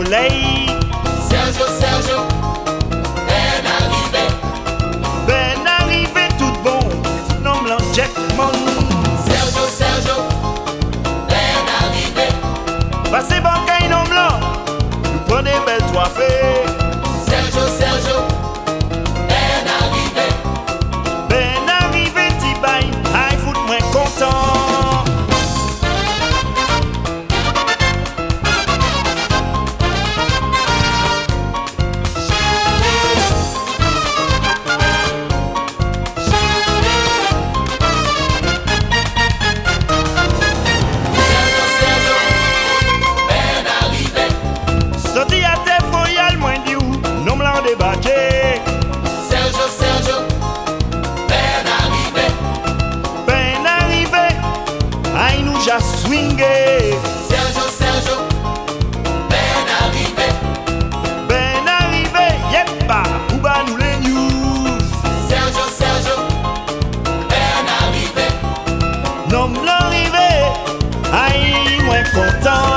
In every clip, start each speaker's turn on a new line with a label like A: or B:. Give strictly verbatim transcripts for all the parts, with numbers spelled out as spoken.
A: soleil.
B: Sergio, Sergio, ben arrivé.
A: Ben arrivé tout bon, nom blanc Jack Mon.
B: Sergio, Sergio, ben arrivé.
A: Passez bon caille nom blanc, nous prenez belle trois fées.
B: Sergio, Sergio, ben arrivé.
A: Ben arrivé Tibay, aïe fout moins content. Sorti à tes foyales, moins du nom blanc débarqué.
B: Sergio, Sergio, ben arrivé.
A: Ben arrivé, aïe nous ja swingé.
B: Sergio, Sergio, ben arrivé.
A: Ben arrivé, yeppa, ou ba nous les news.
B: Sergio, Sergio, ben arrivé.
A: Nom blanc arrivé, aïe moins content.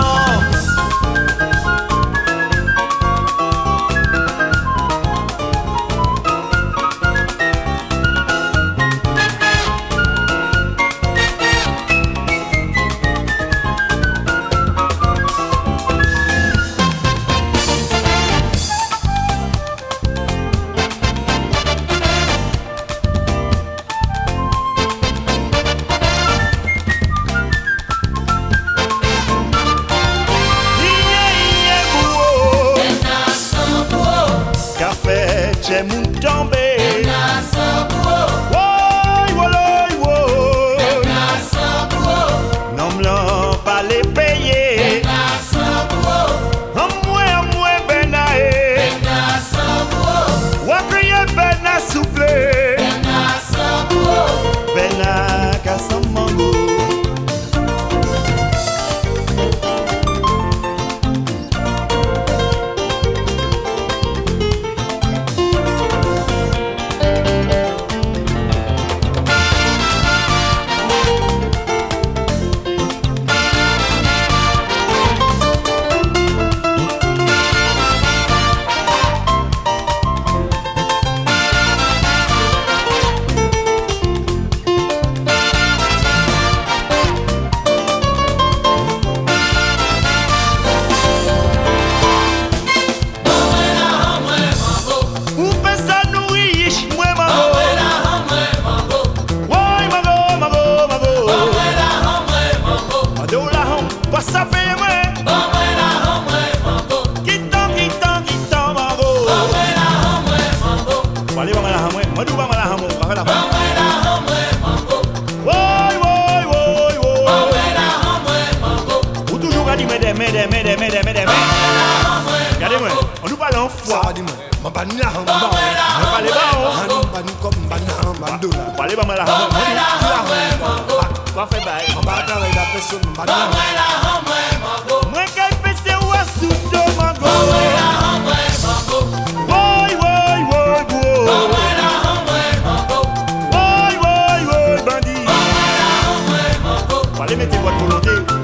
A: J'ai mon tombé. Woy, woy, woy. Non blanc pas les payer. En moins, en moins ben aé. Wakriye ben a soufflé. Ben a kassam mango. Ça fait moi. Quittons, quittons, quittons, mango. Allez, maman la hamwe. Moi d'où maman la hamwe. On va faire la femme. Woy, woy, woy, woy. Ou toujours à dire m'aider, m'aider, m'aider, m'aider, m'aider. Regardez-moi. On nous parle en foi. On parle bas. On parle maman la hamwe. On va faire bail. Moi qui fais c'est ou à sous de mango. Woy, woy, woy, woy. Woy, woy, woy, bandit. Allez, mettez votre volonté.